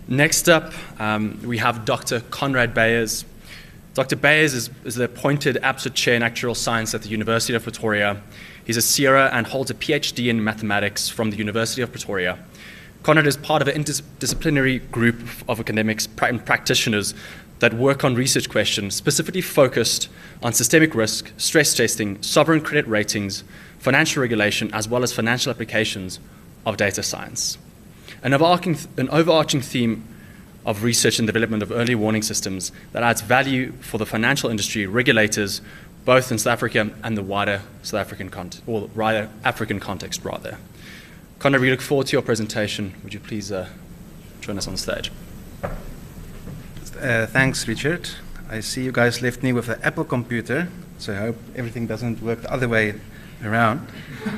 Next up, we have Dr. Conrad Beyers. Dr. Beyers is the appointed Absa Chair in Actuarial Science at the University of Pretoria. He's a Sierra and holds a PhD in mathematics from the University of Pretoria. Conrad is part of an interdisciplinary group of academics and practitioners that work on research questions specifically focused on systemic risk, stress testing, sovereign credit ratings, financial regulation, as well as financial applications of data science. An overarching theme of research and development of early warning systems that adds value for the financial industry, regulators, both in South Africa and the wider South African African context rather. Conrad, we look forward to your presentation. Would you please join us on stage? Thanks, Richard. I see you guys left me with an Apple computer, so I hope everything doesn't work the other way around.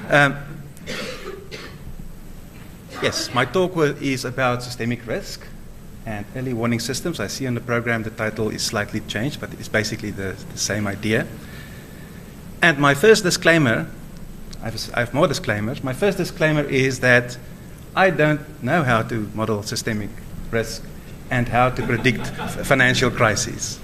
Yes, my talk is about systemic risk and early warning systems. I see on the program the title is slightly changed, but it's basically the same idea. And my first disclaimer, I have more disclaimers. My first disclaimer is that I don't know how to model systemic risk and how to predict financial crises.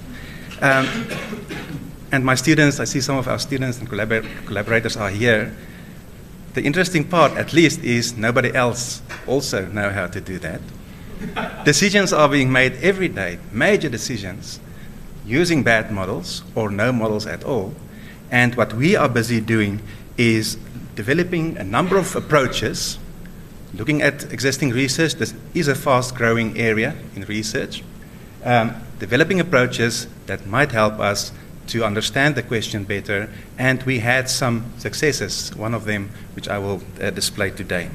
And my students, I see some of our students and collaborators are here. The interesting part, at least, is nobody else also know how to do that. Decisions are being made every day, major decisions, using bad models or no models at all. And what we are busy doing is developing a number of approaches, looking at existing research. This is a fast-growing area in research. Developing approaches that might help us to understand the question better, and we had some successes, one of them which I will display today.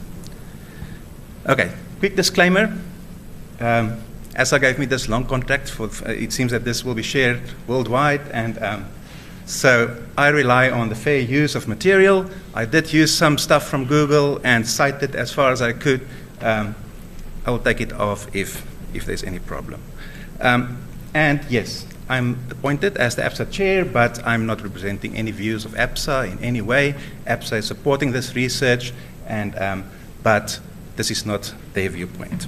Okay, quick disclaimer. ASA gave me this long contract. It seems that this will be shared worldwide, and so I rely on the fair use of material. I did use some stuff from Google and cited as far as I could. I will take it off if there's any problem. And yes, I'm appointed as the ABSA chair, but I'm not representing any views of ABSA in any way. ABSA is supporting this research, and but this is not their viewpoint.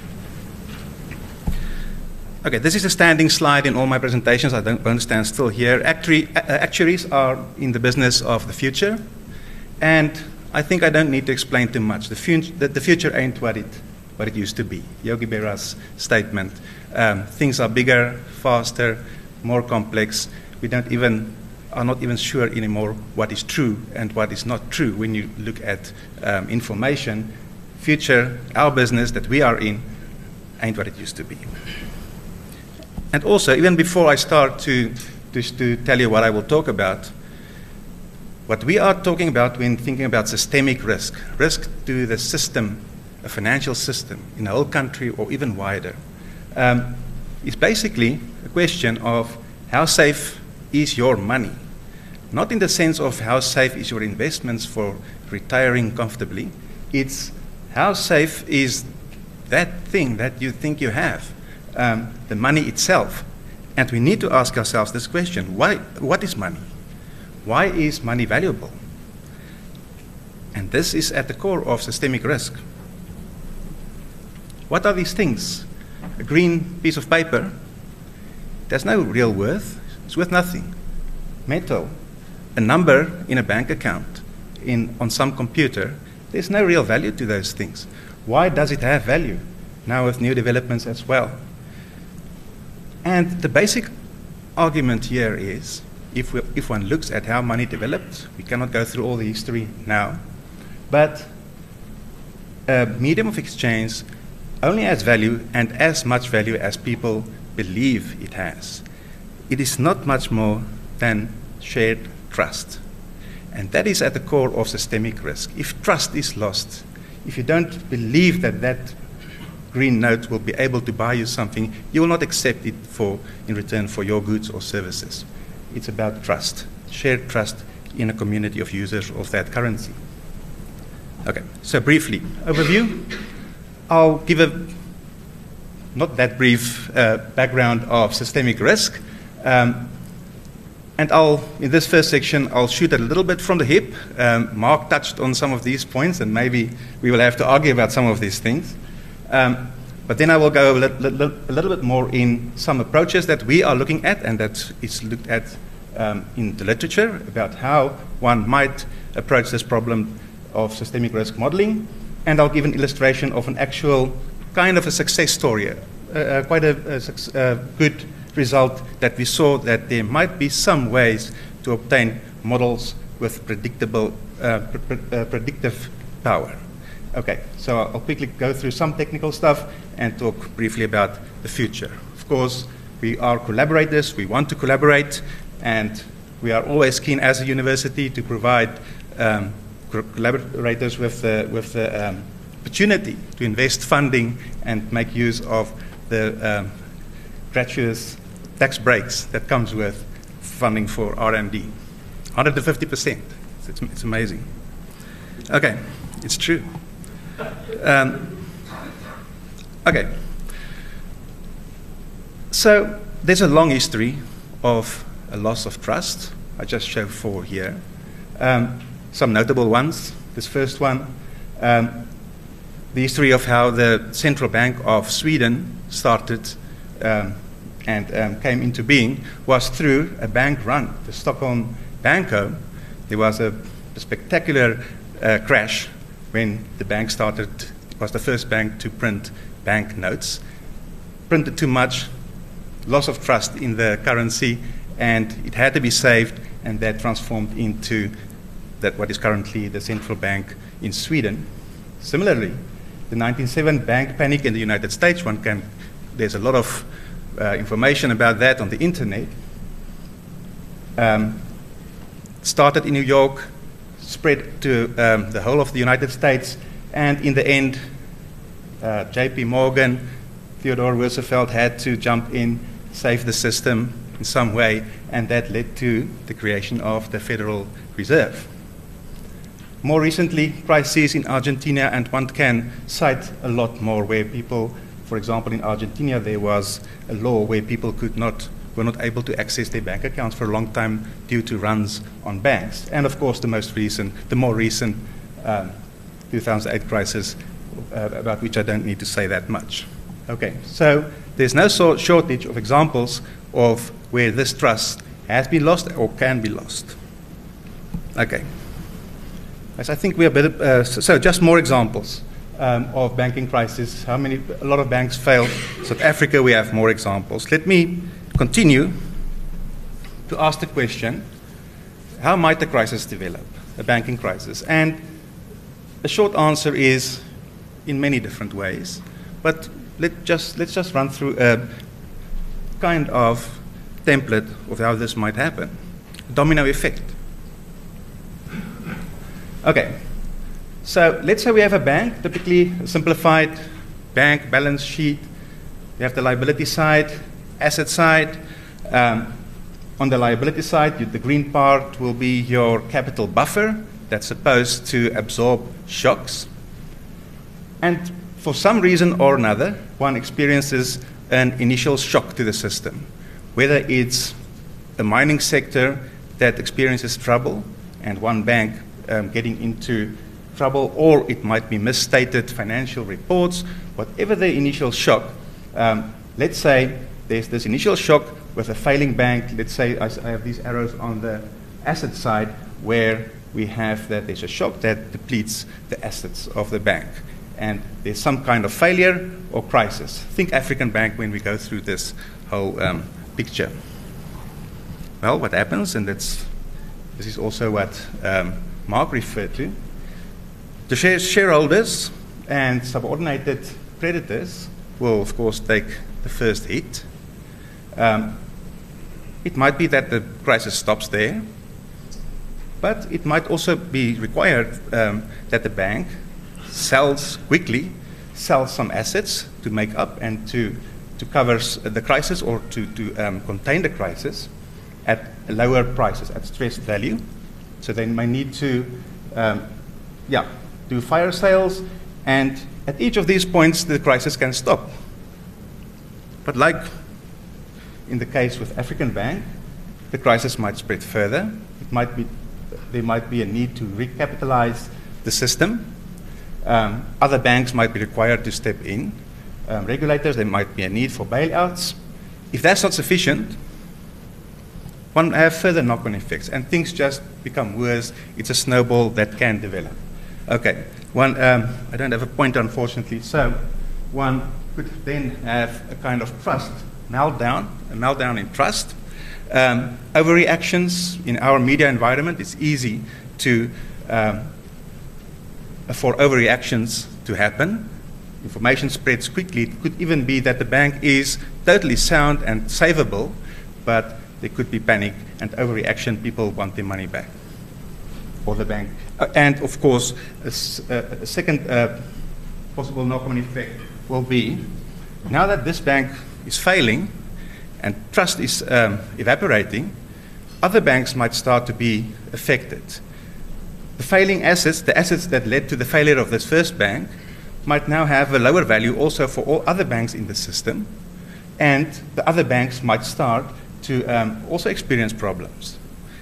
Okay, this is a standing slide in all my presentations. I won't stand still here. Actuaries are in the business of the future, and I think I don't need to explain too much. The future ain't what it used to be. Yogi Berra's statement. Things are bigger, faster, more complex. We are not even sure anymore what is true and what is not true when you look at information. Future, our business that we are in, ain't what it used to be. And also, even before I start to tell you what I will talk about, what we are talking about when thinking about systemic risk to the system, a financial system in a whole country or even wider, is basically a question of how safe is your money. Not in the sense of how safe is your investments for retiring comfortably. It's how safe is that thing that you think you have, the money itself. And we need to ask ourselves this question: what is money? Why is money valuable? And this is at the core of systemic risk. What are these things? A green piece of paper, there's no real worth. It's worth nothing. Metal, a number in a bank account, on some computer, there's no real value to those things. Why does it have value? Now with new developments as well. And the basic argument here is, if one looks at how money developed, we cannot go through all the history now, but a medium of exchange only has value, and as much value as people believe it has. It is not much more than shared trust. And that is at the core of systemic risk. If trust is lost, if you don't believe that that green note will be able to buy you something, you will not accept it in return for your goods or services. It's about trust, shared trust in a community of users of that currency. Okay, so briefly, overview. I'll give a not that brief background of systemic risk. And in this first section, I'll shoot a little bit from the hip. Mark touched on some of these points, and maybe we will have to argue about some of these things. But then I will go a little bit more in some approaches that we are looking at and that is looked at in the literature about how one might approach this problem of systemic risk modeling. And I'll give an illustration of an actual kind of a success story, quite a good result that we saw that there might be some ways to obtain models with predictive power. Okay, so I'll quickly go through some technical stuff and talk briefly about the future. Of course, we are collaborators, we want to collaborate, and we are always keen as a university to provide collaborators with the opportunity to invest funding and make use of the gratuitous tax breaks that comes with funding for R&D. 150%. It's amazing. Okay, it's true. Okay. So there's a long history of a loss of trust. I just show 4 here. Some notable ones. This first one, the history of how the Central Bank of Sweden started and came into being was through a bank run, the Stockholm Banco. There was a spectacular crash when the bank started. It was the first bank to print bank notes. Printed too much, loss of trust in the currency, and it had to be saved, and that transformed into what is currently the central bank in Sweden. Similarly, the 1907 bank panic in the United States, there's a lot of information about that on the internet. Started in New York, spread to the whole of the United States, and in the end, J.P. Morgan, Theodore Roosevelt had to jump in, save the system in some way, and that led to the creation of the Federal Reserve. More recently, crises in Argentina, and one can cite a lot more where people, for example, in Argentina, there was a law where people were not able to access their bank accounts for a long time due to runs on banks. And of course, the more recent 2008 crisis, about which I don't need to say that much. Okay, so there's no shortage of examples of where this trust has been lost or can be lost. Okay. As I think we are better, so just more examples of banking crisis. A lot of banks failed. South Africa, we have more examples. Let me continue to ask the question, how might the crisis develop, a banking crisis? And the short answer is in many different ways. But let's just run through a kind of template of how this might happen. Domino effect. Okay, so let's say we have a bank, typically a simplified bank balance sheet. We have the liability side, asset side. On the liability side, the green part will be your capital buffer that's supposed to absorb shocks. And for some reason or another, one experiences an initial shock to the system, whether it's a mining sector that experiences trouble and one bank getting into trouble, or it might be misstated financial reports. Whatever the initial shock, let's say there's this initial shock with a failing bank. Let's say I have these arrows on the asset side where we have that there's a shock that depletes the assets of the bank. And there's some kind of failure or crisis. Think African Bank when we go through this whole picture. Well, what happens, and this is also what Mark referred to, the shareholders and subordinated creditors will, of course, take the first hit. It might be that the crisis stops there, but it might also be required that the bank quickly sells some assets to make up and to cover the crisis or to contain the crisis at lower prices, at stressed value. So they may need to do fire sales, and at each of these points the crisis can stop. But like in the case with African Bank, the crisis might spread further. There might be a need to recapitalize the system. Other banks might be required to step in. regulators. There might be a need for bailouts. If that's not sufficient, one have further knock-on effects, and things just become worse. It's a snowball that can develop. Okay, I don't have a pointer, unfortunately, so one could then have a kind of trust meltdown, a meltdown in trust. Overreactions in our media environment, it's easy to for overreactions to happen. Information spreads quickly. It could even be that the bank is totally sound and savable, but there could be panic and overreaction. People want their money back, or the bank. And of course, a second possible knock-on effect will be, now that this bank is failing and trust is evaporating, other banks might start to be affected. The failing assets, the assets that led to the failure of this first bank, might now have a lower value also for all other banks in the system, and the other banks might start to also experience problems.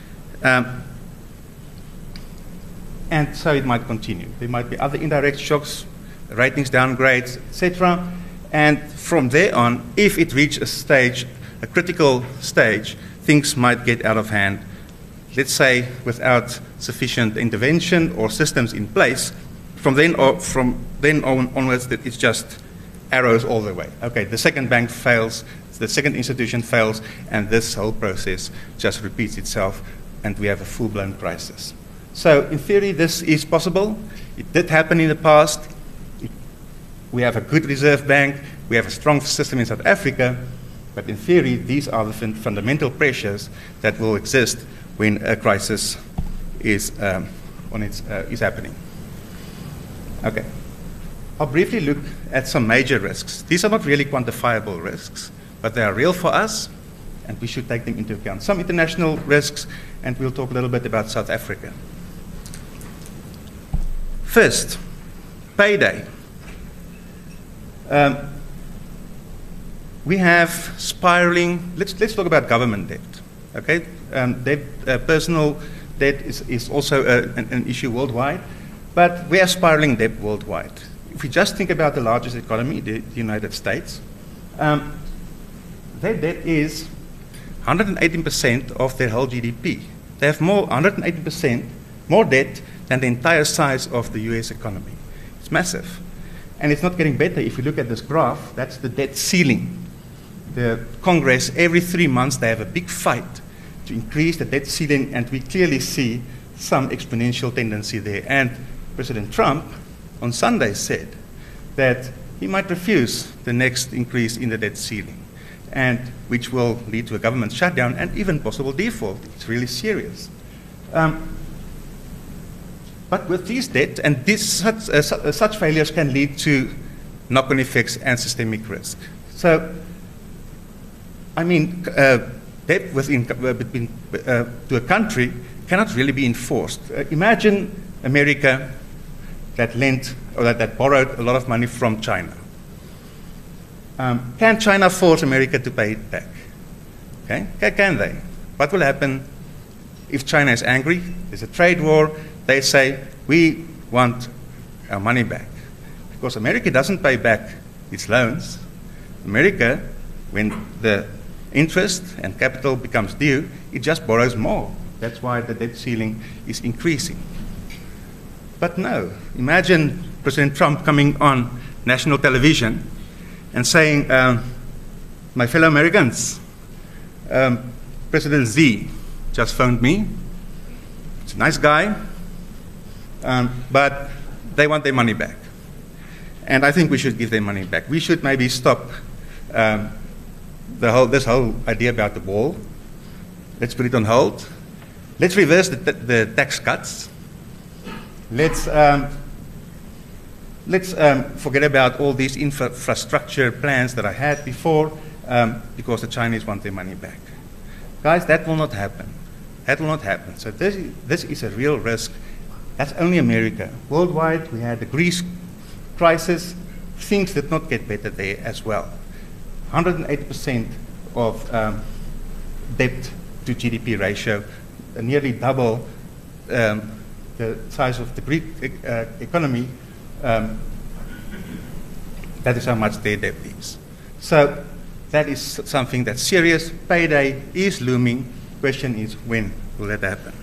And so it might continue. There might be other indirect shocks, ratings downgrades, etc. And from there on, if it reaches a stage, a critical stage, things might get out of hand. Let's say without sufficient intervention or systems in place, from then onwards, it's just arrows all the way. Okay, the second bank fails, the second institution fails, and this whole process just repeats itself, and we have a full-blown crisis. So in theory, this is possible. It did happen in the past. We have a good reserve bank. We have a strong system in South Africa. But in theory, these are the fundamental pressures that will exist when a crisis is happening. Okay. I'll briefly look at some major risks. These are not really quantifiable risks, but they are real for us, and we should take them into account. Some international risks, and we'll talk a little bit about South Africa. First, payday. We have spiraling. Let's talk about government debt. Okay, personal debt is also an issue worldwide, but we have spiraling debt worldwide. If we just think about the largest economy, the United States, their debt is 118% of their whole GDP. They have 180% more debt than the entire size of the US economy. It's massive. And it's not getting better. If you look at this graph, that's the debt ceiling. The Congress, every 3 months, they have a big fight to increase the debt ceiling, and we clearly see some exponential tendency there. And President Trump on Sunday said that he might refuse the next increase in the debt ceiling, and which will lead to a government shutdown and even possible default. It's really serious. But with these debt, and such failures can lead to knock-on effects and systemic risk. So, I mean, debt to a country cannot really be enforced. Imagine America that lent or that borrowed a lot of money from China. Can China force America to pay it back? Okay, can they? What will happen if China is angry? There's a trade war. They say, we want our money back. Because America doesn't pay back its loans. America, when the interest and capital becomes due, it just borrows more. That's why the debt ceiling is increasing. But no, imagine President Trump coming on national television and saying, my fellow Americans, President Xi just phoned me. It's a nice guy, but they want their money back. And I think we should give their money back. We should maybe stop this whole idea about the wall. Let's put it on hold. Let's reverse the tax cuts. Let's forget about all these infrastructure plans that I had before, because the Chinese want their money back. Guys, that will not happen. That will not happen. So this is a real risk. That's only America. Worldwide, we had the Greece crisis. Things did not get better there as well. 108% of debt to GDP ratio, nearly double the size of the Greek economy. That is how much their debt is. So that is something that's serious. Payday is looming. Question is, when will that happen?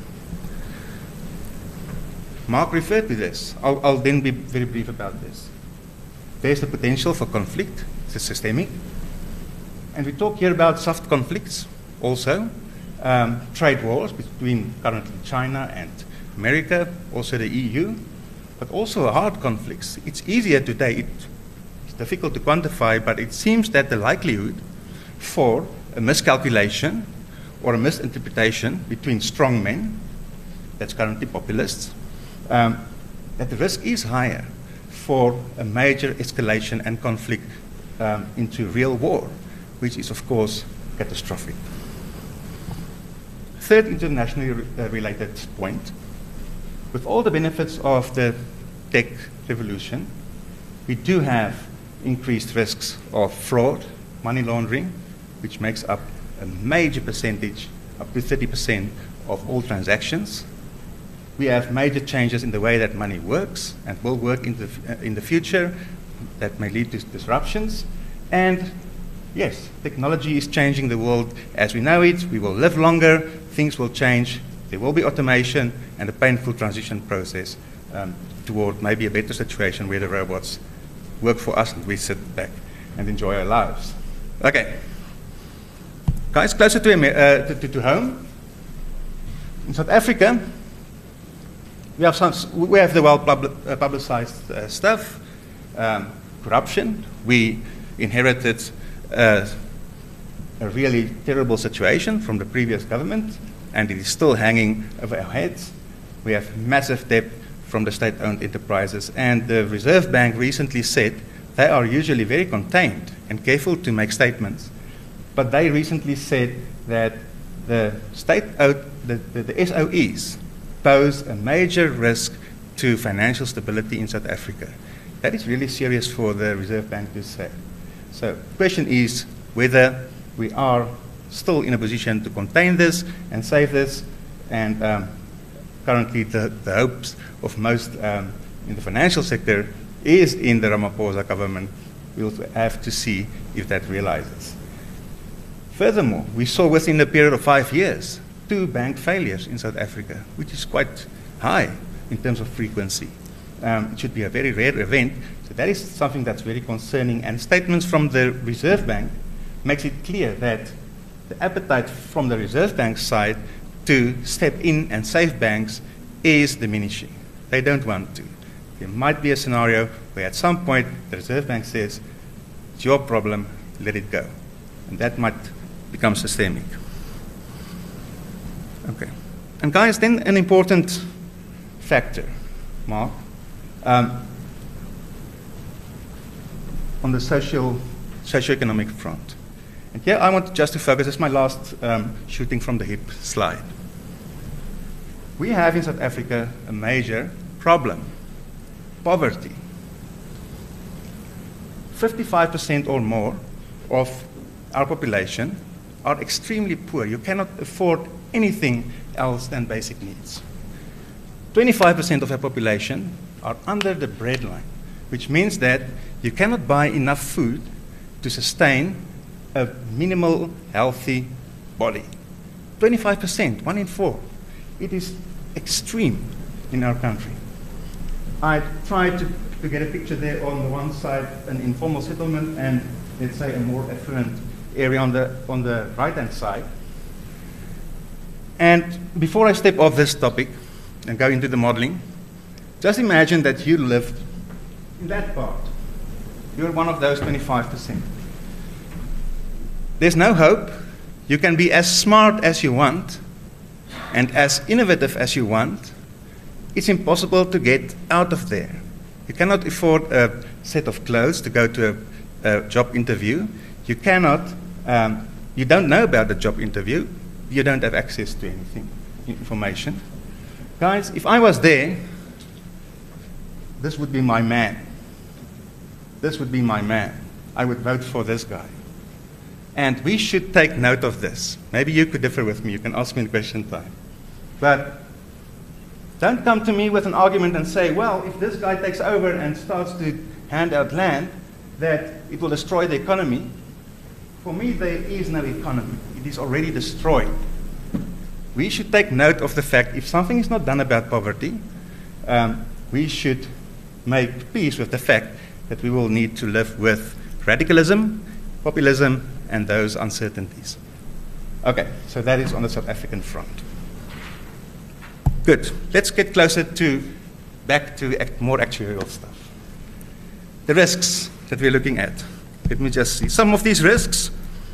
Mark referred to this. I'll then be very brief about this. There's the potential for conflict. It's systemic. And we talk here about soft conflicts also. Trade wars between currently China and America, also the EU, but also hard conflicts. It's easier today. It's difficult to quantify, but it seems that the likelihood for a miscalculation or a misinterpretation between strong men, that's currently populists, that the risk is higher for a major escalation and conflict into real war, which is, of course, catastrophic. Third internationally related point, with all the benefits of the tech revolution, we do have increased risks of fraud, money laundering, which makes up a major percentage, up to 30% of all transactions. We have major changes in the way that money works and will work in the future that may lead to disruptions. And yes, technology is changing the world as we know it. We will live longer, things will change, there will be automation and a painful transition process toward maybe a better situation where the robots work for us and we sit back and enjoy our lives. Okay. Guys, closer to home. In South Africa, we have the well-publicized stuff, corruption. We inherited a really terrible situation from the previous government, and it is still hanging over our heads. We have massive debt from the state-owned enterprises, and the Reserve Bank recently said they are usually very contained and careful to make statements, but they recently said that the state-owned, the SOEs pose a major risk to financial stability in South Africa. That is really serious for the Reserve Bank to say. So the question is whether we are still in a position to contain this and save this, and currently the hopes of most in the financial sector is in the Ramaphosa government. We'll have to see if that realizes. Furthermore, we saw within a period of 5 years 2 bank failures in South Africa, which is quite high in terms of frequency. It should be a very rare event. So that is something that's very concerning. And statements from the Reserve Bank makes it clear that the appetite from the Reserve Bank side to step in and save banks is diminishing. They don't want to. There might be a scenario where at some point the Reserve Bank says, it's your problem, let it go. And that might become systemic. Okay. And guys, then an important factor, Mark, on the socioeconomic front. And here I want just to focus, this is my last shooting from the hip slide. We have in South Africa a major problem, poverty. 55% or more of our population are extremely poor. You cannot afford anything else than basic needs. 25% of our population are under the breadline, which means that you cannot buy enough food to sustain a minimal healthy body. 25%, 1 in 4. It is extreme in our country. I tried to get a picture there on the one side, an informal settlement, and let's say a more affluent area on the right-hand side. And before I step off this topic and go into the modeling, just imagine that you lived in that part. You're one of those 25%. There's no hope. You can be as smart as you want and as innovative as you want. It's impossible to get out of there. You cannot afford a set of clothes to go to a job interview. You cannot, you don't know about the job interview. You don't have access to anything, information. Guys, if I was there, this would be my man. This would be my man. I would vote for this guy. And we should take note of this. Maybe you could differ with me. You can ask me in question time. But don't come to me with an argument and say, well, if this guy takes over and starts to hand out land, that it will destroy the economy. For me, there is no economy. It is already destroyed. We should take note of the fact if something is not done about poverty, we should make peace with the fact that we will need to live with radicalism, populism, and those uncertainties. Okay, so that is on the South African front. Good. Let's get closer back to more actuarial stuff. The risks that we're looking at. Let me just see. Some of these risks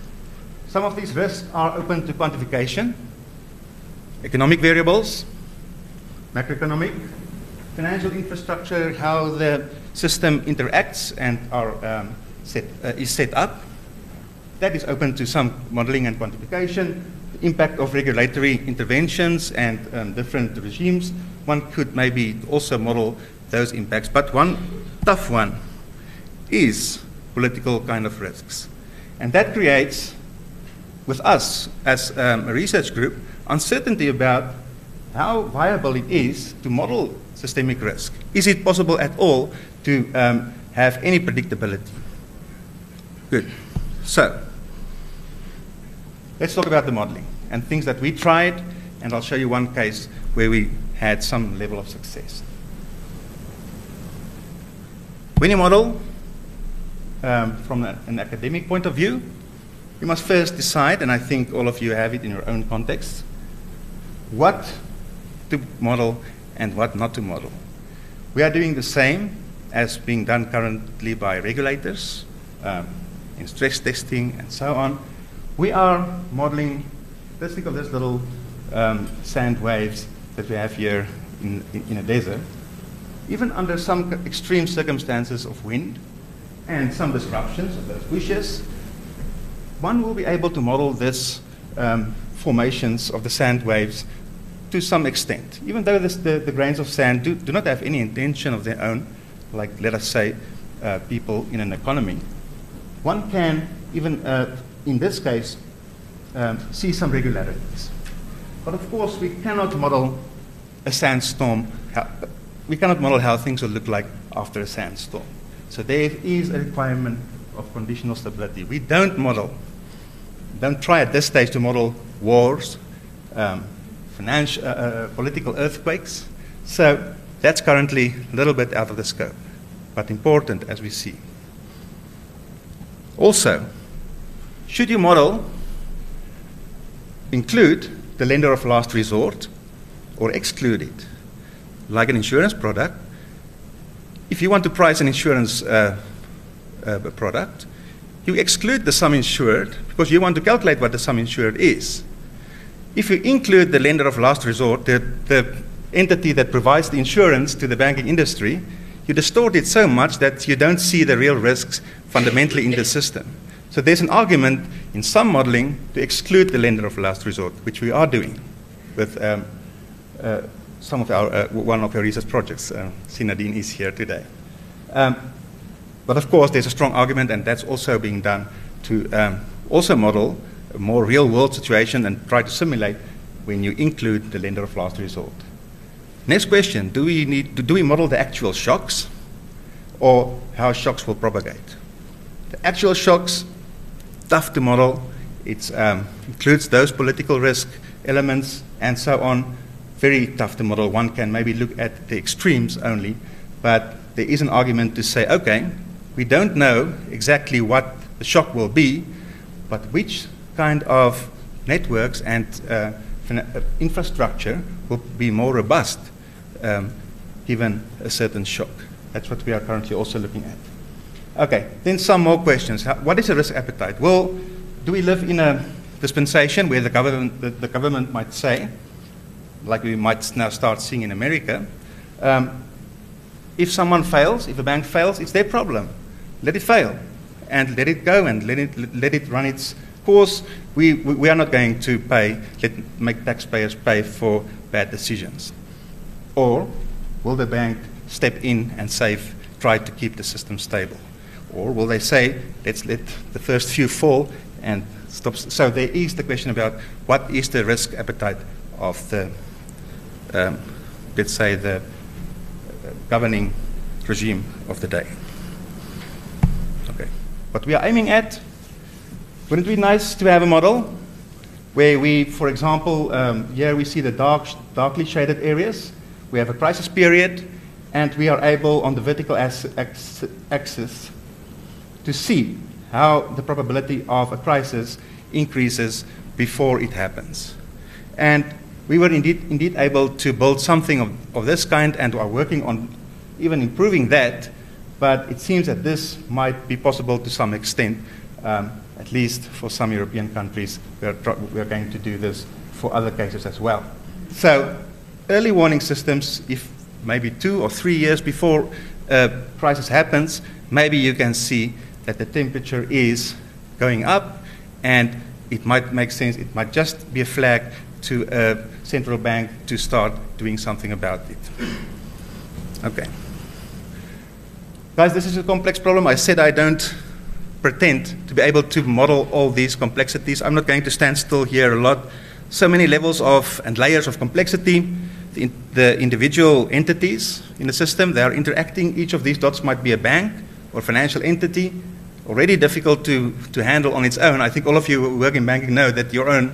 are open to quantification. Economic variables, macroeconomic, financial infrastructure, how the system interacts and is set up. That is open to some modeling and quantification. The impact of regulatory interventions and different regimes. One could maybe also model those impacts. But one tough one is political kind of risks. And that creates, with us as a research group, uncertainty about how viable it is to model systemic risk. Is it possible at all to have any predictability? Good. So, let's talk about the modeling and things that we tried, and I'll show you one case where we had some level of success. When you model from an academic point of view, you must first decide, and I think all of you have it in your own context, what to model and what not to model. We are doing the same as being done currently by regulators in stress testing and so on. We are modeling, let's think of this little sand waves that we have here in a desert. Even under some extreme circumstances of wind and some disruptions of those wishes, one will be able to model this formations of the sand waves to some extent. Even though the grains of sand do not have any intention of their own, like, let us say, people in an economy, one can, even in this case, see some regularities. But of course, we cannot model a sandstorm. We cannot model how things will look like after a sandstorm. So there is a requirement of conditional stability. We don't try at this stage to model wars, political earthquakes. So that's currently a little bit out of the scope, but important as we see. Also, should you model include the lender of last resort or exclude it? Like an insurance product, if you want to price an insurance product, you exclude the sum insured because you want to calculate what the sum insured is. If you include the lender of last resort, the entity that provides the insurance to the banking industry, you distort it so much that you don't see the real risks fundamentally in the system. So there's an argument in some modeling to exclude the lender of last resort, which we are doing with some of our one of our research projects. Sinadine is here today. But of course, there's a strong argument, and that's also being done to also model a more real-world situation and try to simulate when you include the lender of last resort. Next question: do we model the actual shocks, or how shocks will propagate? The actual shocks, tough to model. It includes those political risk elements and so on. Very tough to model. One can maybe look at the extremes only, but there is an argument to say, okay, we don't know exactly what the shock will be, but which kind of networks and infrastructure will be more robust given a certain shock. That's what we are currently also looking at. Okay, then some more questions. What is a risk appetite? Well, do we live in a dispensation where the government might say, like we might now start seeing in America, if someone fails, if a bank fails, it's their problem. Let it fail and let it go and let it run its course. We are not going to make taxpayers pay for bad decisions. Or will the bank step in and try to keep the system stable? Or will they say, let's let the first few fall and stop? So there is the question about what is the risk appetite of the, let's say, the governing regime of the day. Okay. what we are aiming at. Wouldn't it be nice to have a model where we, for example, here we see the darkly shaded areas. We have a crisis period, and we are able, on the vertical axis, to see how the probability of a crisis increases before it happens. And we were indeed able to build something of this kind, and are working on even improving that, but it seems that this might be possible to some extent, at least for some European countries. We are going to do this for other cases as well. So early warning systems, if maybe 2 or 3 years before a crisis happens, maybe you can see that the temperature is going up, and it might make sense, it might just be a flag to a central bank to start doing something about it. Okay. Guys, this is a complex problem. I said I don't pretend to be able to model all these complexities. I'm not going to stand still here a lot. So many levels of and layers of complexity. The individual entities in the system, they are interacting. Each of these dots might be a bank or financial entity, already difficult to handle on its own. I think all of you who work in banking know that your own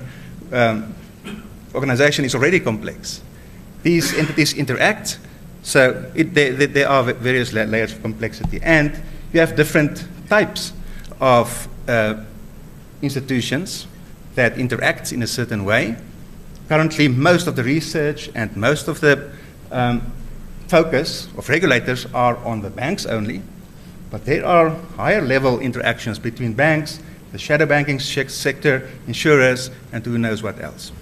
organization is already complex. These entities interact, so there are various layers of complexity. And you have different types of institutions that interact in a certain way. Currently, most of the research and most of the focus of regulators are on the banks only, but there are higher level interactions between banks, the shadow banking sector, insurers, and who knows what else.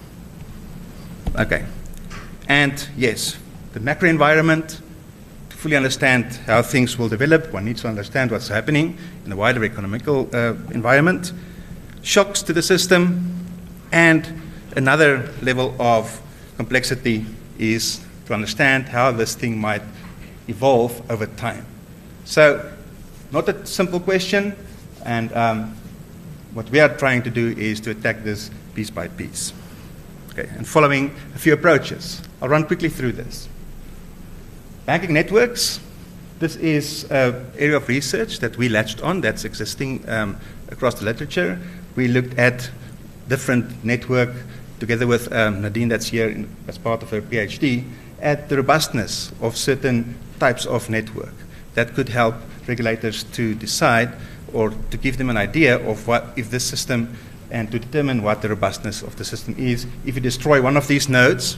Okay. And yes, the macro environment, to fully understand how things will develop, one needs to understand what's happening in the wider economical environment, shocks to the system, and another level of complexity is to understand how this thing might evolve over time. So, not a simple question, and what we are trying to do is to attack this piece by piece. Okay, and following a few approaches. I'll run quickly through this. Banking networks. This is an area of research that we latched on that's existing across the literature. We looked at different network, together with Nadine that's here as part of her PhD, at the robustness of certain types of network that could help regulators to decide or to give them an idea of what if this system, and to determine what the robustness of the system is. If you destroy one of these nodes,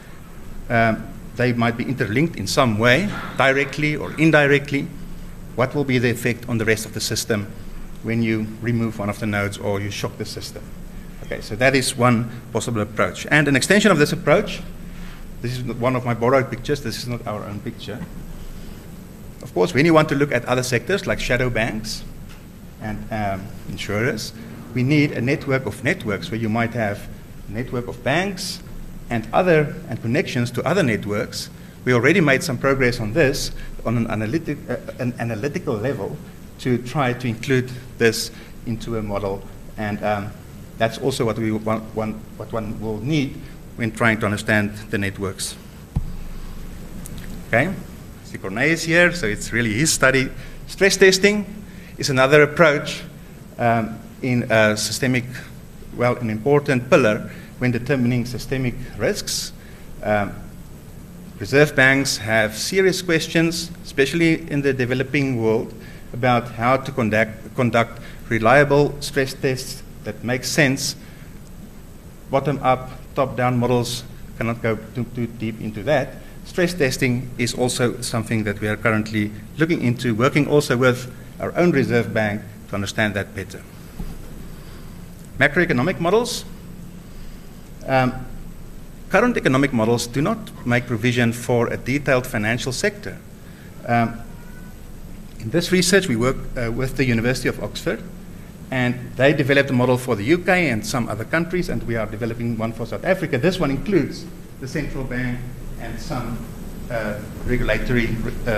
they might be interlinked in some way, directly or indirectly. What will be the effect on the rest of the system when you remove one of the nodes or you shock the system? Okay, so that is one possible approach. And an extension of this approach, this is one of my borrowed pictures, this is not our own picture. Of course, when you want to look at other sectors like shadow banks and insurers, we need a network of networks where you might have a network of banks and connections to other networks. We already made some progress on this on an analytical level to try to include this into a model, and that's also what one will need when trying to understand the networks. Okay, see Corné is here, so it's really his study. Stress testing is another approach in a systemic, well, an important pillar when determining systemic risks. Reserve banks have serious questions, especially in the developing world, about how to conduct reliable stress tests that make sense. Bottom-up, top-down models cannot go too deep into that. Stress testing is also something that we are currently looking into, working also with our own reserve bank to understand that better. Macroeconomic models. Current economic models do not make provision for a detailed financial sector. In this research, we work with the University of Oxford, and they developed a model for the UK and some other countries, and we are developing one for South Africa. This one includes the central bank and some regulatory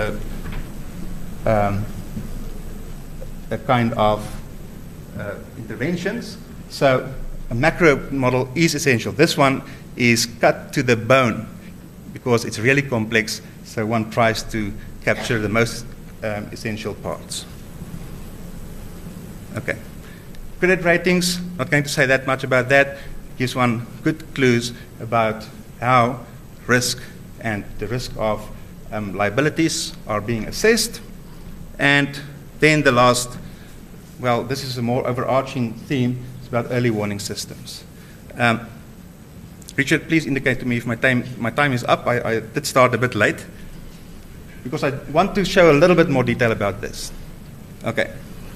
kind of interventions. So a macro model is essential. This one is cut to the bone because it's really complex, so one tries to capture the most essential parts. Okay. Credit ratings, not going to say that much about that. Gives one good clues about how risk and the risk of liabilities are being assessed. And then the last, well, this is a more overarching theme. It's about early warning systems. Richard, please indicate to me if my time is up. I did start a bit late because I want to show a little bit more detail about this. Okay.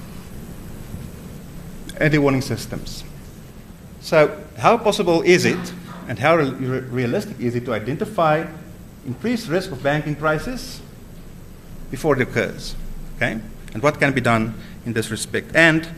Early warning systems. So how possible is it and how realistic is it to identify increased risk of banking crisis before it occurs? Okay? And what can be done in this respect? And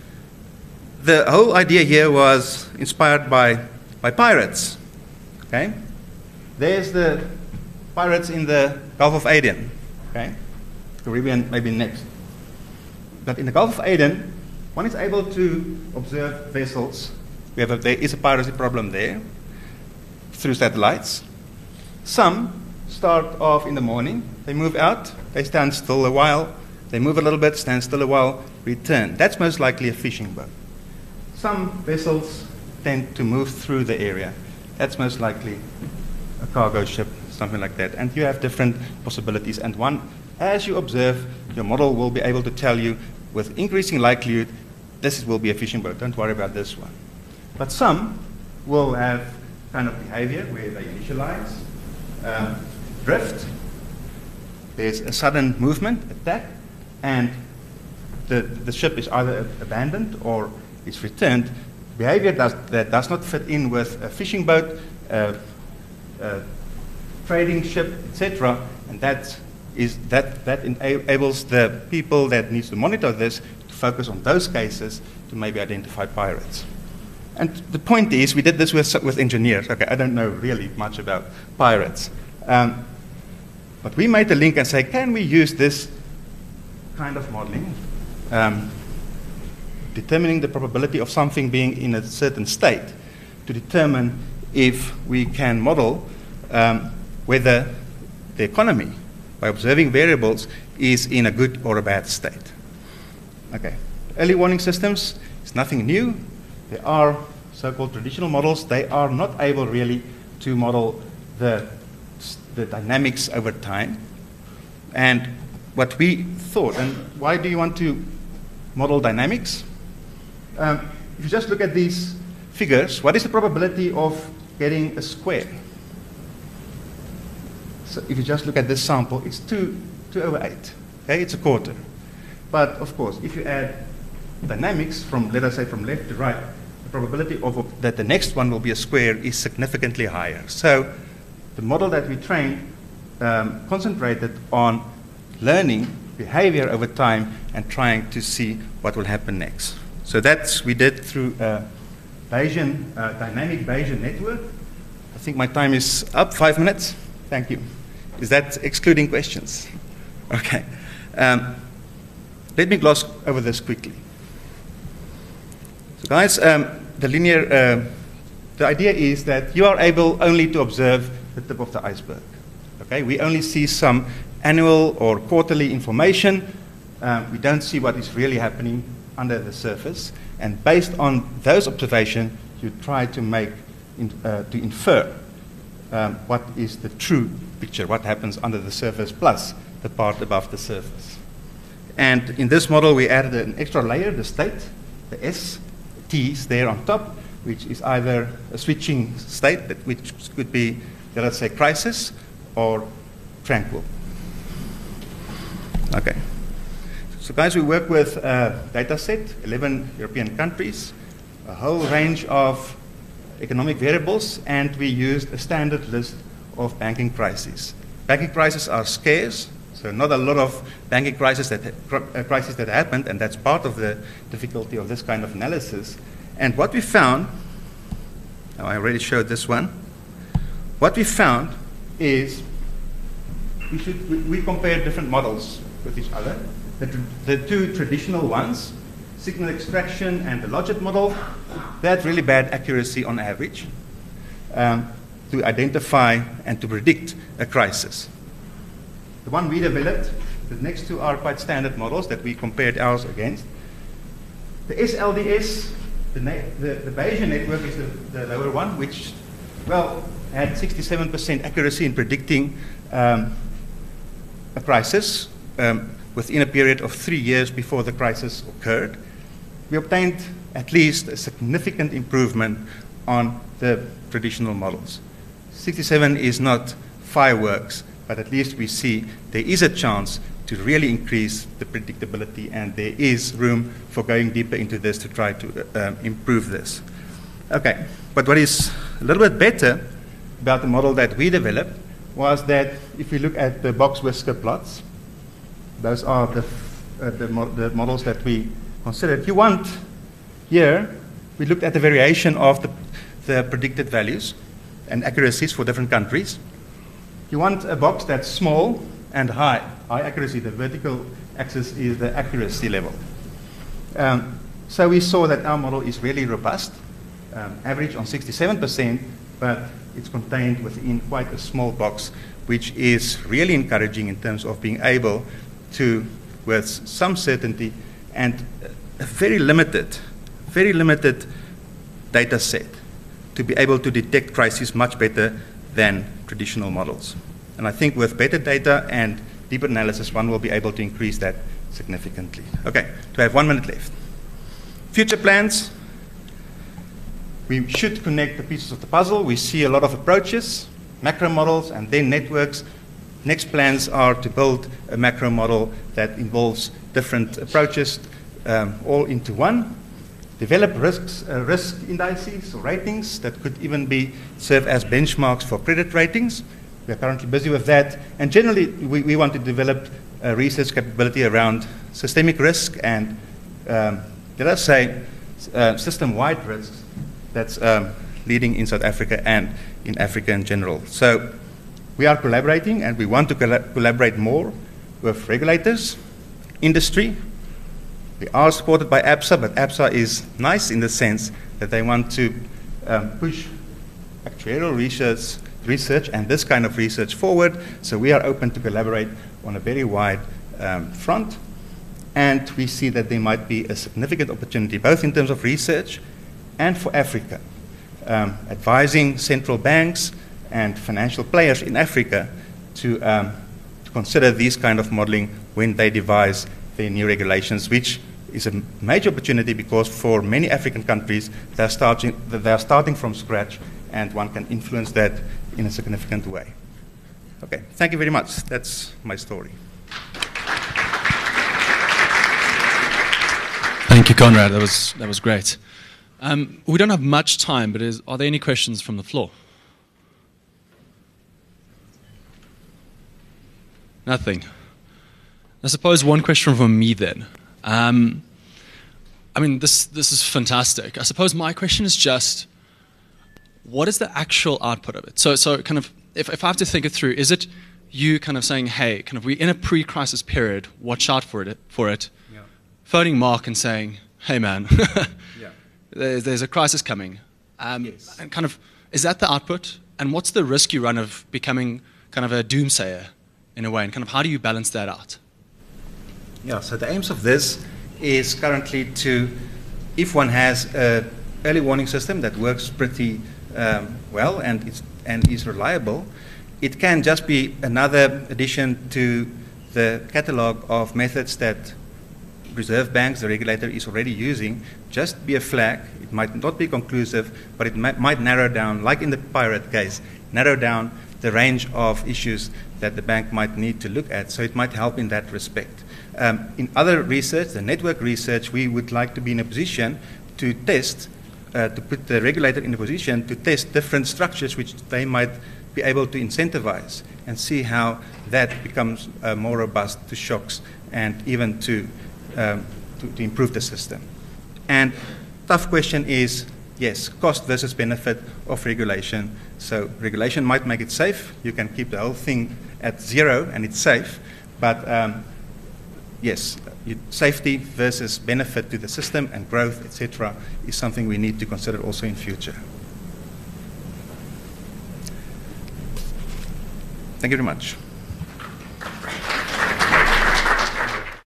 the whole idea here was inspired by pirates. Okay? There's the pirates in the Gulf of Aden. Okay? Caribbean maybe next. But in the Gulf of Aden, one is able to observe vessels. There is a piracy problem there through satellites. Some start off in the morning. They move out. They stand still a while. They move a little bit, stand still a while, return. That's most likely a fishing boat. Some vessels tend to move through the area. That's most likely a cargo ship, something like that. And you have different possibilities. And one, as you observe, your model will be able to tell you with increasing likelihood, this will be a fishing boat. Don't worry about this one. But some will have kind of behavior where they initialize, drift. There's a sudden movement, attack, and the ship is either abandoned or is returned. Behavior that does not fit in with a fishing boat, a trading ship, etc. And that enables the people that needs to monitor this to focus on those cases to maybe identify pirates. And the point is, we did this with engineers. Okay, I don't know really much about pirates. But we made the link and say, can we use this kind of modeling, determining the probability of something being in a certain state, to determine if we can model whether the economy, by observing variables, is in a good or a bad state. Okay. Early warning systems is nothing new. There are so-called traditional models. They are not able really to model the dynamics over time. And what we thought, and why do you want to model dynamics? If you just look at these figures, what is the probability of getting a square? So if you just look at this sample, it's 2/8. Okay, it's a quarter. But of course, if you add dynamics from, let us say, from left to right, the probability that the next one will be a square is significantly higher. So the model that we trained concentrated on learning behavior over time and trying to see what will happen next. So that's we did through a Bayesian, dynamic Bayesian network. I think my time is up, 5 minutes. Thank you. Is that excluding questions? Okay. Let me gloss over this quickly. So guys, the idea is that you are able only to observe the tip of the iceberg. Okay, we only see some annual or quarterly information. We don't see what is really happening under the surface. And based on those observations, you try to infer what is the true picture, what happens under the surface plus the part above the surface. And in this model, we added an extra layer, the state, the S, T's there on top, which is either a switching state, which could be, let us say, crisis or tranquil. Okay. So guys, we work with a data set, 11 European countries, a whole range of economic variables, and we used a standard list of banking crises. Banking crises are scarce, so not a lot of banking crises that happened, and that's part of the difficulty of this kind of analysis. And what we found, I already showed this one, what we found is we compared different models with each other. The two traditional ones, signal extraction and the logit model, they had really bad accuracy on average to identify and to predict a crisis. The one we developed, the next two are quite standard models that we compared ours against. The SLDS, the Bayesian network is the lower one, which, well, had 67% accuracy in predicting a crisis within a period of 3 years before the crisis occurred. We obtained at least a significant improvement on the traditional models. 67 is not fireworks, but at least we see there is a chance to really increase the predictability, and there is room for going deeper into this to try to improve this. Okay, but what is a little bit better about the model that we developed was that if we look at the box whisker plots, those are the models that we considered. You want here, we looked at the variation of the predicted values and accuracies for different countries. You want a box that's small and high accuracy. The vertical axis is the accuracy level. So we saw that our model is really robust, average on 67%, but it's contained within quite a small box, which is really encouraging in terms of being able to, with some certainty and a very limited data set, to be able to detect crises much better than traditional models. And I think with better data and deeper analysis, one will be able to increase that significantly. Okay, so I have 1 minute left. Future plans. We should connect the pieces of the puzzle. We see a lot of approaches, macro models, and then networks. Next plans are to build a macro model that involves different approaches all into one. Develop risk indices or ratings that could even serve as benchmarks for credit ratings. We are currently busy with that. And generally, we want to develop a research capability around systemic risk and, let us say, system-wide risks that's leading in South Africa and in Africa in general. So we are collaborating, and we want to collaborate more with regulators, industry. We are supported by ABSA, but ABSA is nice in the sense that they want to push actuarial research and this kind of research forward. So we are open to collaborate on a very wide front. And we see that there might be a significant opportunity, both in terms of research and for Africa, advising central banks and financial players in Africa to consider these kind of modeling when they devise their new regulations, which is a major opportunity because for many African countries, they are starting from scratch, and one can influence that in a significant way. Okay, thank you very much. That's my story. Thank you, Conrad. That was great. We don't have much time, but are there any questions from the floor? Nothing. I suppose one question from me then. I mean, this is fantastic. I suppose my question is just, what is the actual output of it? So kind of, if I have to think it through, is it you kind of saying, hey, kind of we're in a pre-crisis period, watch out for it, yeah. Phoning Mark and saying, hey man, yeah. there's a crisis coming. Yes. And kind of, is that the output? And what's the risk you run of becoming kind of a doomsayer in a way? And kind of how do you balance that out? Yeah, so the aims of this is currently to, if one has an early warning system that works pretty well and is reliable, it can just be another addition to the catalog of methods that Reserve Banks, the regulator, is already using. Just be a flag. It might not be conclusive, but it might narrow down, like in the pirate case, narrow down the range of issues that the bank might need to look at. So it might help in that respect. In other research, the network research, we would like to be in a position to test, to put the regulator in a position to test different structures which they might be able to incentivize and see how that becomes more robust to shocks and even to improve the system. And tough question is, yes, cost versus benefit of regulation. So regulation might make it safe. You can keep the whole thing at zero and it's safe. But yes, safety versus benefit to the system and growth, etc., is something we need to consider also in future. Thank you very much.